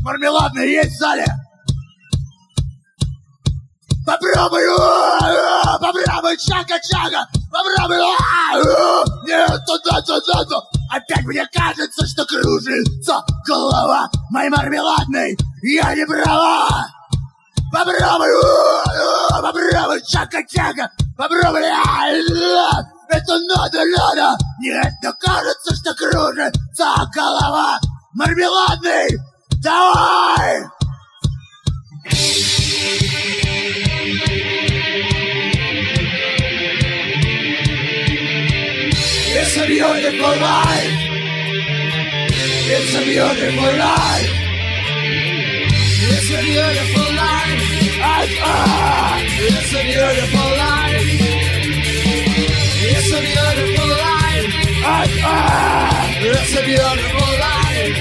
Мармеладный есть в зале? Попробуй, попробуй, чага-чага, попробуй, нет, туда. Опять мне кажется, что кружится голова моей мармеладной, я не права. Попробуй, чага-чага, попробуй, это надо, нет, но кажется, что кружится голова мармеладный, давай! It's a beautiful life. It's a beautiful life. It's a beautiful life. It's a beautiful life. It's a beautiful life. It's a beautiful life.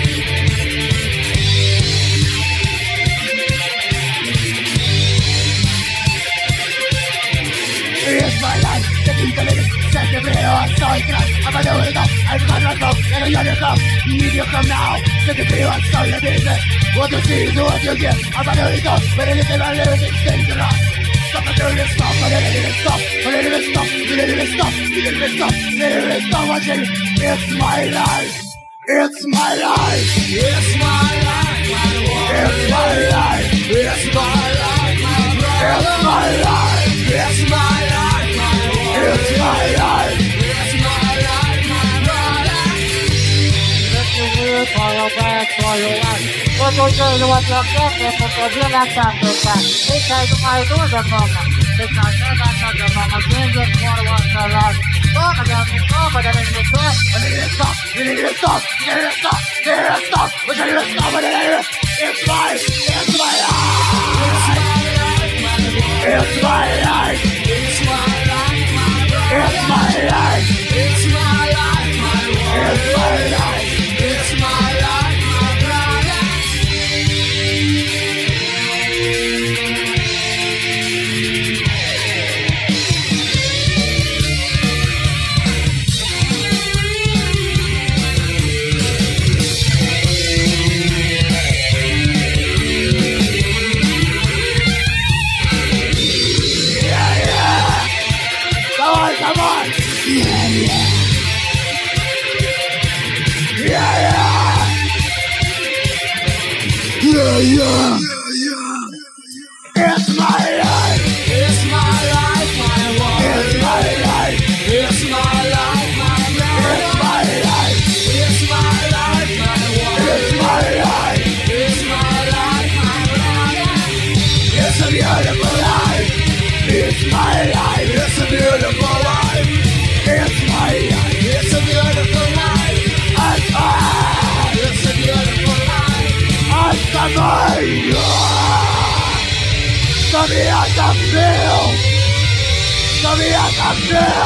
It's my life. Second video, soy crack. I'm a new enough. I'm gonna go. And you're come. Need you come now. Second video, soy a business. What you see is what you get. I'm a new enough. But it isn't my lyrics. It's dangerous. Stop doing this stuff. But it isn't stop. But it isn't stop. It isn't stop. It isn't stop. It isn't stop watching. It's my life. It's my life. It's my life. It's my life. It's my life. It's my life. It's my life. It's my life. It's my life, my brother. This is you for your back, for your life. What you do, what you get, what you do, that's after that. They try to fight all the mama. They can't say that's not the mama. They just want to watch the life. Talk about it, but then it's the truth. But it is stop. You need to stop. You need to stop. You need to stop. But you need to stop. But it is. It's my life. It's my life. It's my life. It's my life. It's my life. It's my life, my world. It's my life. It's my life, my brother. Yeah. Come on. Yeah. It's my life. It's my life, my world. It's my life. It's my life, my brother. It's my life. It's my life, my world. It's my life. It's my life, my brother. It's a beautiful life. It's my life. It's a beautiful life. It's my life. It's a beautiful life. It's a beautiful life. Stop me at the field. Stop me at the field.